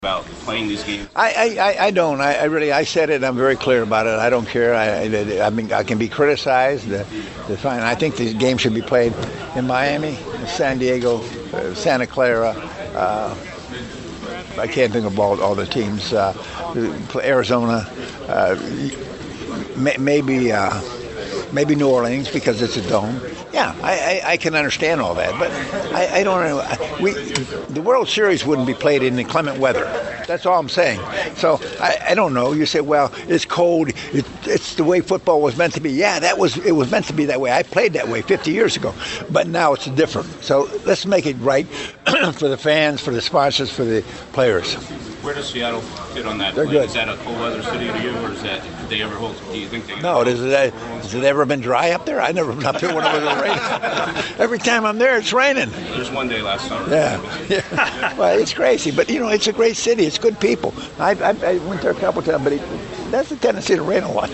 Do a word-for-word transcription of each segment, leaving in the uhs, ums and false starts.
about playing these games? I, I, I don't. I, I really, I said it. I'm very clear about it. I don't care. I, I, I mean, I can be criticized. The, the fine. I think the game should be played in Miami, San Diego, uh, Santa Clara. Uh, I can't think of all, all the teams. Uh, Arizona, uh, may, maybe uh, maybe New Orleans because it's a dome. Yeah, I, I, I can understand all that, but I, I don't know. We, the World Series wouldn't be played in inclement weather. That's all I'm saying. So I, I don't know. You say, well, it's cold. It, it's the way football was meant to be. Yeah, that was it was meant to be that way. I played that way fifty years ago, but now it's different. So let's make it right for the fans, for the sponsors, for the players. Where does Seattle fit on that? They're Like, good. Is that a cold weather city to you, or is that did they ever hold? Do you think they? No, does it, has it ever been dry up there? I never been up there when it was raining. Every time I'm there, it's raining. There's one day last summer. Yeah, yeah. Well, it's crazy, but you know, it's a great city. It's good people. I, I, I went there a couple times, but it, that's a tendency to rain a lot.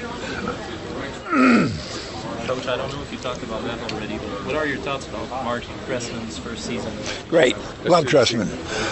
Coach, I don't know if you talked about that already, but what are your thoughts about Mark Trestman's first season? Great. Love Trustman.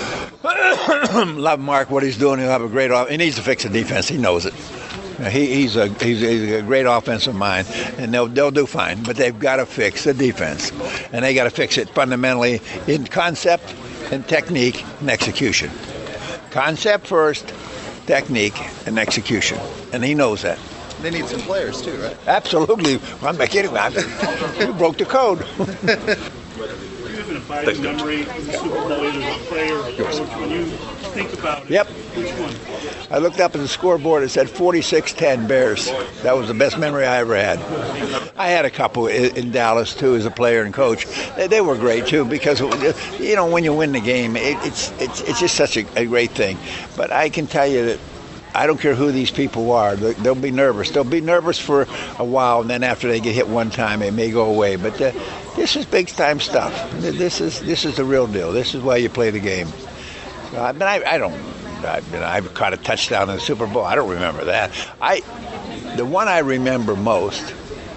Love Mark, what he's doing. He'll have a great off. He needs to fix the defense. He knows it. He, he's, a, he's, a, he's a great offensive mind, and they'll, they'll do fine. But they've got to fix the defense, and they got to fix it fundamentally in concept and technique and execution. Concept first, technique, and execution. And he knows that. They need some players too, right? Absolutely. I'm not kidding. You broke the code. Do you have an abiding memory of the Super Bowl, either as a player or a coach, when you think about it? Yep. Which one? I looked up at the scoreboard. It said forty-six ten Bears. That was the best memory I ever had. I had a couple in, in Dallas, too, as a player and coach. They, they were great, too, because, you know, when you win the game, it, it's, it's, it's just such a, a great thing. But I can tell you that I don't care who these people are. They'll be nervous. They'll be nervous for a while, and then after they get hit one time, it may go away. But uh, this is big-time stuff. This is this is the real deal. This is why you play the game. So, I mean, I, I don't. I mean, I've caught a touchdown in the Super Bowl. I don't remember that. I, the one I remember most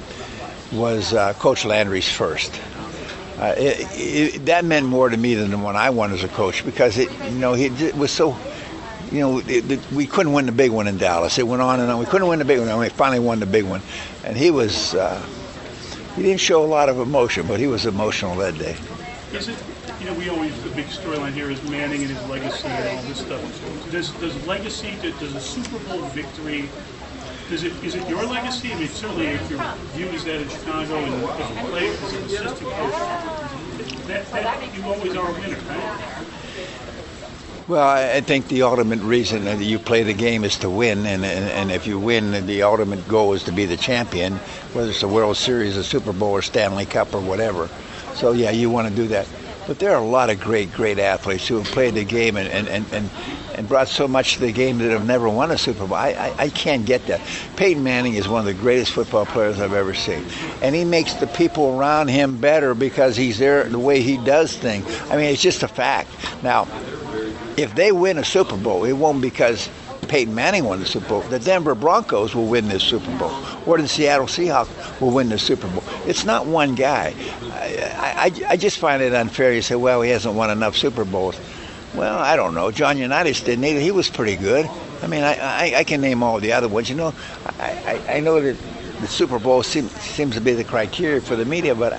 was uh, Coach Landry's first. Uh, it, it, that meant more to me than the one I won as a coach because it, you know, he it was so. You know, it, it, we couldn't win the big one in Dallas. It went on and on. We couldn't win the big one, and we finally won the big one. And he was, uh, he didn't show a lot of emotion, but he was emotional that day. Is it, you know, we always, the big storyline here is Manning and his legacy and all this stuff. Does, does legacy, does a Super Bowl victory, does it, is it your legacy? I mean, certainly if you're viewed as that in Chicago and as a player, as an assistant coach, that, that you always are a winner, right? Well, I think the ultimate reason that you play the game is to win, and, and and if you win, the ultimate goal is to be the champion, whether it's a World Series, a Super Bowl, or Stanley Cup, or whatever. So, yeah, you want to do that. But there are a lot of great, great athletes who have played the game and, and, and, and, and brought so much to the game that have never won a Super Bowl. I, I, I can't get that. Peyton Manning is one of the greatest football players I've ever seen. And he makes the people around him better because he's there the way he does things. I mean, it's just a fact. Now, if they win a Super Bowl, it won't because Peyton Manning won the Super Bowl. The Denver Broncos will win this Super Bowl, or the Seattle Seahawks will win the Super Bowl. It's not one guy. I, I, I just find it unfair. You say, well, he hasn't won enough Super Bowls. Well, I don't know. John Unitas didn't either. He was pretty good. I mean, I, I, I can name all the other ones. You know, I, I, I know that the Super Bowl seem, seems to be the criteria for the media, but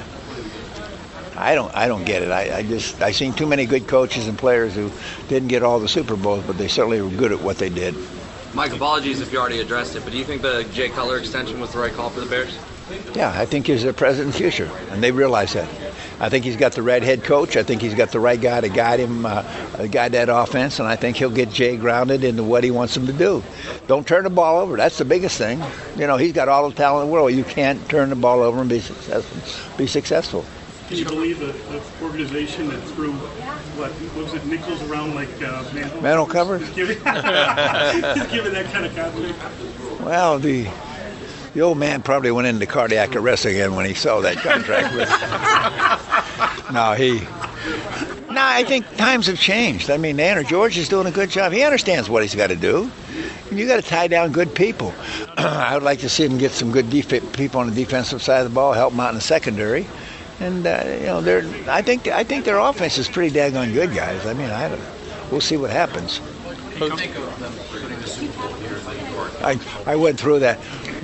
I don't I don't get it. I, I just I've seen too many good coaches and players who didn't get all the Super Bowls, but they certainly were good at what they did. Mike, apologies if you already addressed it, but do you think the Jay Cutler extension was the right call for the Bears? Yeah, I think he's the present and future, and they realize that. I think he's got the right head coach. I think he's got the right guy to guide him, uh, guide that offense, and I think he'll get Jay grounded into what he wants him to do. Don't turn the ball over. That's the biggest thing. You know, he's got all the talent in the world. You can't turn the ball over and be successful. Be successful. Can you believe an organization that threw, what, what was it, nickels around like uh, manhole, manhole covers? Is giving, is giving that kind of contract? Well, the the old man probably went into cardiac arrest again when he saw that contract. no, he... No, I think times have changed. I mean, Andrew George is doing a good job. He understands what he's got to do. And you got to tie down good people. I would like to see him get some good def- people on the defensive side of the ball, help them out in the secondary. And uh, you know, they're. I think I think their offense is pretty daggone good, guys. I mean, I don't. we'll see what happens. What do you think of them putting the Super Bowl here in New York? I, I went through that.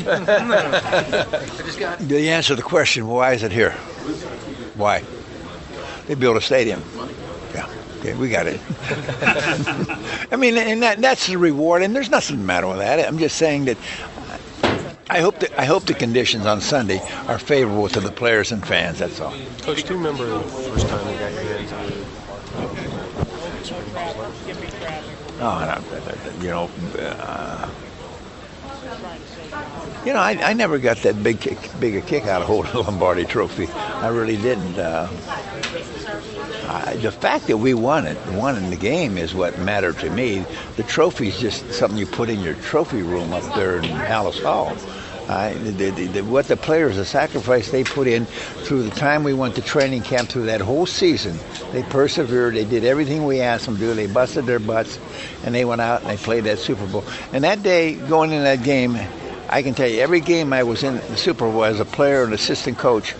The answer to the question, why is it here? Why? They built a stadium. Yeah, okay, we got it. I mean, and that, that's the reward, and there's nothing the matter with that. I'm just saying that I hope that I hope the conditions on Sunday are favorable to the players and fans. That's all. Coach, do you remember the first time you got your hands on it? Oh, no, you know, uh, you know, I, I never got that big, kick, big a kick out of holding the Lombardi Trophy. I really didn't. Uh, I, the fact that we won it, won in the game, is what mattered to me. The trophy is just something you put in your trophy room up there in Hallis Hall. Uh, the, the, the, what the players, the sacrifice they put in through the time we went to training camp, through that whole season, they persevered. They did everything we asked them to do. They busted their butts, and they went out and they played that Super Bowl. And that day, going in that game, I can tell you, every game I was in the Super Bowl as a player and assistant coach,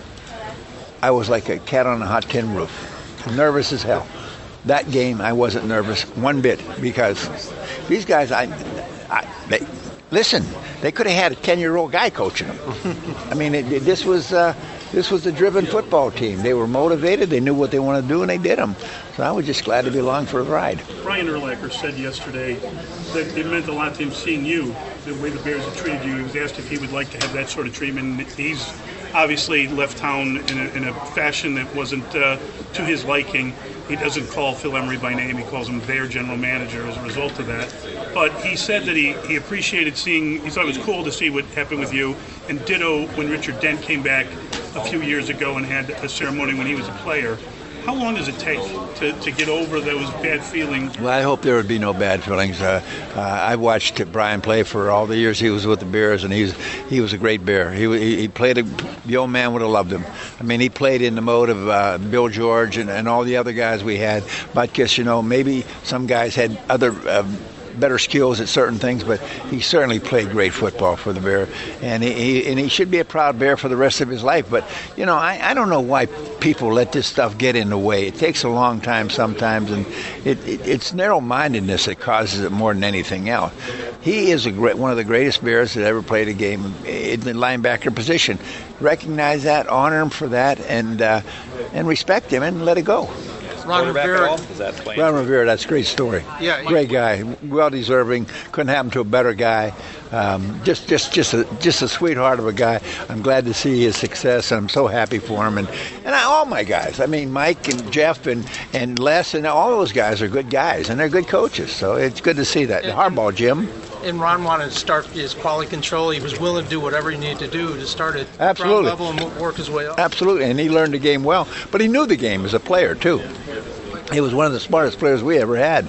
I was like a cat on a hot tin roof, nervous as hell. That game, I wasn't nervous one bit, because these guys, I, I they, listen, they could have had a ten-year-old guy coaching them. I mean, it, it, this was uh, this was a driven football team. They were motivated. They knew what they wanted to do, and they did them. So I was just glad to be along for the ride. Brian Urlacher said yesterday that it meant a lot to him seeing you, the way the Bears have treated you. He was asked if he would like to have that sort of treatment. He's obviously left town in a, in a fashion that wasn't uh, to his liking. He doesn't call Phil Emery by name. He calls him their general manager as a result of that. But he said that he, he appreciated seeing, he thought it was cool to see what happened with you. And ditto when Richard Dent came back a few years ago and had a ceremony when he was a player. How long does it take to, to get over those bad feelings? Well, I hope there would be no bad feelings. Uh, uh, I watched Brian play for all the years he was with the Bears, and he's he was a great Bear. He he played, a, the old man would have loved him. I mean, he played in the mode of uh, Bill George and, and all the other guys we had. But guess, you know, maybe some guys had other uh, better skills at certain things, but he certainly played great football for the Bear, and he, he and he should be a proud Bear for the rest of his life. But you know, I, I don't know why people let this stuff get in the way. It takes a long time sometimes, and it, it it's narrow-mindedness that causes it more than anything else. He is a great, one of the greatest Bears that ever played a game in the linebacker position. Recognize that, honor him for that, and uh, and respect him, and let it go. Ron Rivera. Ron Rivera, that's a great story. Yeah, great guy, well deserving. Couldn't happen to a better guy. Um, just, just, just a, just a sweetheart of a guy. I'm glad to see his success, and I'm so happy for him. And, and I, all my guys. I mean, Mike and Jeff and, and Les and all those guys are good guys, and they're good coaches. So it's good to see that. And, Harbaugh, Jim. And Ron wanted to start his quality control. He was willing to do whatever he needed to do to start at Absolutely. ground level and work his way up. Absolutely, and he learned the game well. But he knew the game as a player, too. He was one of the smartest players we ever had.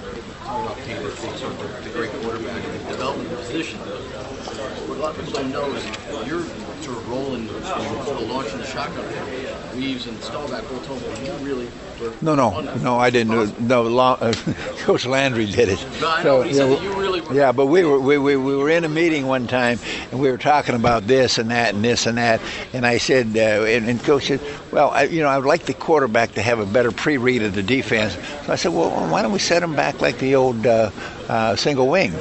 The great quarterback and development position. What a lot of people don't know is you're sort of rolling, sort of launching the shotgun. Reeves and Staubach both told me you really were. No, no, no, I didn't. No, long, uh, Coach Landry did it. No, I know, So, he said yeah, that you really were. Yeah, but we were we, we we were in a meeting one time, and we were talking about this and that and this and that, and I said, uh, and, and Coach said, well, I, you know, I would like the quarterback to have a better pre-read of the defense. So I said, well, why don't we set him back like the old uh, uh, single wing?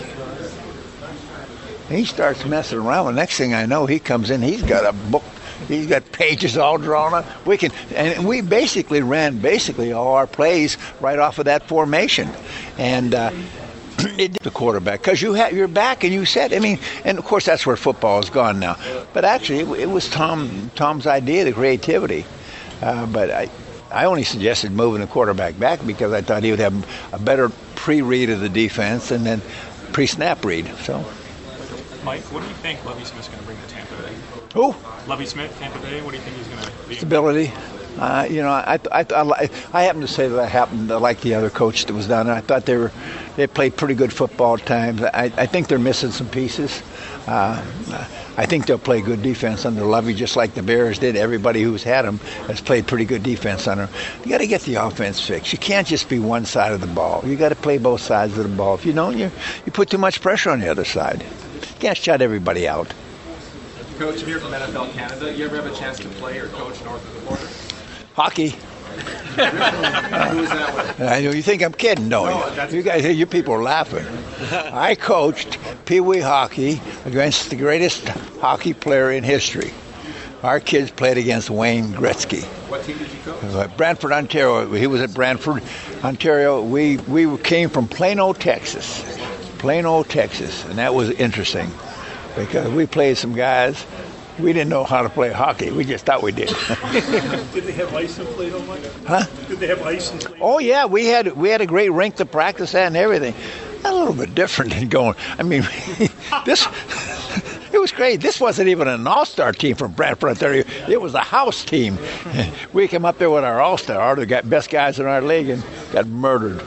And he starts messing around. The next thing I know, he comes in. He's got a book. He's got pages all drawn up. We can, and we basically ran basically all our plays right off of that formation, and uh, it the quarterback because you had your back and you said. I mean, and of course that's where football has gone now. But actually, it, it was Tom Tom's idea, the creativity. Uh, but I, I only suggested moving the quarterback back because I thought he would have a better pre-read of the defense and then pre-snap read. So. Mike, what do you think Lovie Smith's going to bring to Tampa Bay? Who? Lovie Smith, Tampa Bay. What do you think he's going to be? Stability. Uh, you know, I, I, I, I happen to say that I happen to like the other coach that was down there. I thought they were, they played pretty good football at times. I, I think they're missing some pieces. Uh, I think they'll play good defense under Lovie, just like the Bears did. Everybody who's had them has played pretty good defense under him. You got to get the offense fixed. You can't just be one side of the ball. You got to play both sides of the ball. If you don't, you you put too much pressure on the other side. You can't shut everybody out. Coach, here from N F L Canada, you ever have a chance to play or coach north of the border? Hockey. Uh, you think I'm kidding, don't you? You guys, you people are laughing. I coached Pee Wee hockey against the greatest hockey player in history. Our kids played against Wayne Gretzky. What team did you coach? Uh, Brantford, Ontario. He was at Brantford, Ontario. We we came from Plano, Texas. Plano, Texas, and that was interesting because we played some guys. We didn't know how to play hockey. We just thought we did. Did they have ice in Plano, Mike? Huh? Did they have ice in Plano? Oh yeah, we had we had a great rink to practice at and everything. A little bit different than going. I mean, this it was great. This wasn't even an all-star team from Brantford, Ontario. It was a house team. We came up there with our all-star, the best guys in our league, and got murdered.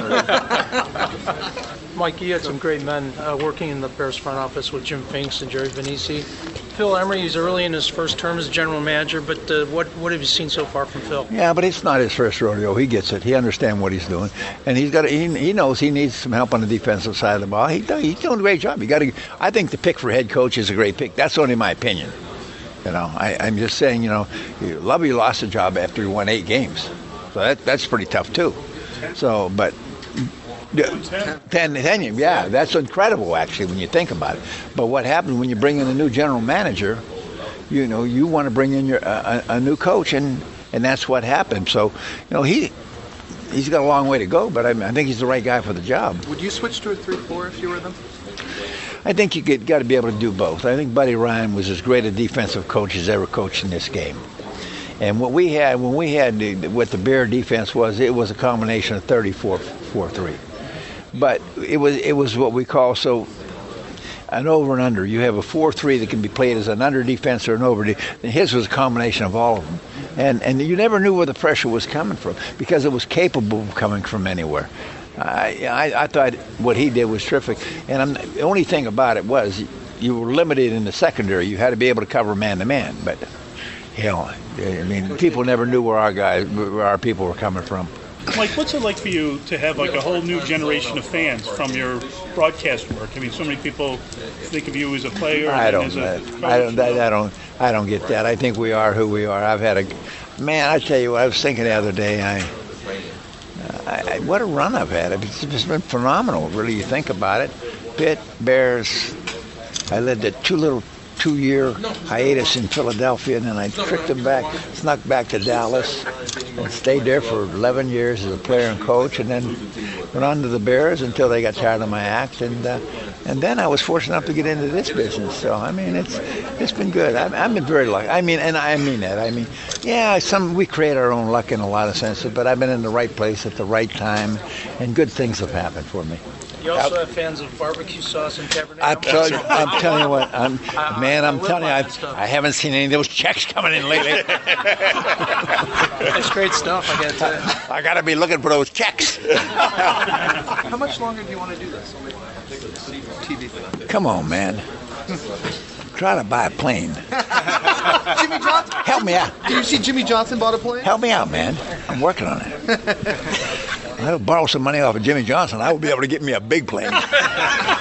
Mike, you had some great men uh, working in the Bears front office with Jim Finks and Jerry Venisi. Phil Emery is early in his first term as general manager, but uh, what what have you seen so far from Phil? Yeah, but it's not his first rodeo. He gets it. He understands what he's doing, and he's got. He, he knows he needs some help on the defensive side of the ball. He he's doing a great job. You got to. I think the pick for head coach is a great pick. That's only my opinion. You know, I, I'm just saying. You know, Lovey lost a job after he won eight games, so that that's pretty tough too. So, but. Ten, ten, yeah, that's incredible actually when you think about it. But what happens when you bring in a new general manager? You know, you want to bring in your uh, a, a new coach, and, and that's what happened. So, you know, he he's got a long way to go, but I, I think he's the right guy for the job. Would you switch to a three four if you were them? I think you get got to be able to do both. I think Buddy Ryan was as great a defensive coach as ever coached in this game. And what we had when we had the, what the Bear defense was, it was a combination of thirty-four four three. But it was it was what we call so an over and under. You have a four three that can be played as an under defense or an over defense. His was a combination of all of them. And and you never knew where the pressure was coming from because it was capable of coming from anywhere. I I, I thought what he did was terrific. And I'm, the only thing about it was you were limited in the secondary. You had to be able to cover man to man. But, you know, I mean, people never knew where our guys, where our people were coming from. Mike, what's it like for you to have like a whole new generation of fans from your broadcast work? I mean, so many people think of you as a player. I don't. And as a coach. I don't. I, I don't. I don't get that. I think we are who we are. I've had a man. I tell you what. I was thinking the other day. I, I, I what a run I've had. It's just been phenomenal. Really, you think about it. Pitt, Bears. I led the two little. two-year hiatus in Philadelphia, and then I tricked them back, snuck back to Dallas, and stayed there for eleven years as a player and coach, and then went on to the Bears until they got tired of my act, and uh, and then I was fortunate enough to get into this business. So I mean, it's it's been good. I've, I've been very lucky. I mean, and I mean that. I mean, yeah, some we create our own luck in a lot of senses, but I've been in the right place at the right time, and good things have happened for me. You also have fans of barbecue sauce and Cabernet. I'm telling you, I'm telling you what, I'm, man, I'm telling you, I, I haven't seen any of those checks coming in lately. That's great stuff, I got to tell you. I got to be looking for those checks. How much longer do you want to do this? T V thing. Come on, man. Try to buy a plane. Jimmy Johnson? Help me out. Did you see Jimmy Johnson bought a plane? Help me out, man. I'm working on it. I'll borrow some money off of Jimmy Johnson. I will be able to get me a big plane.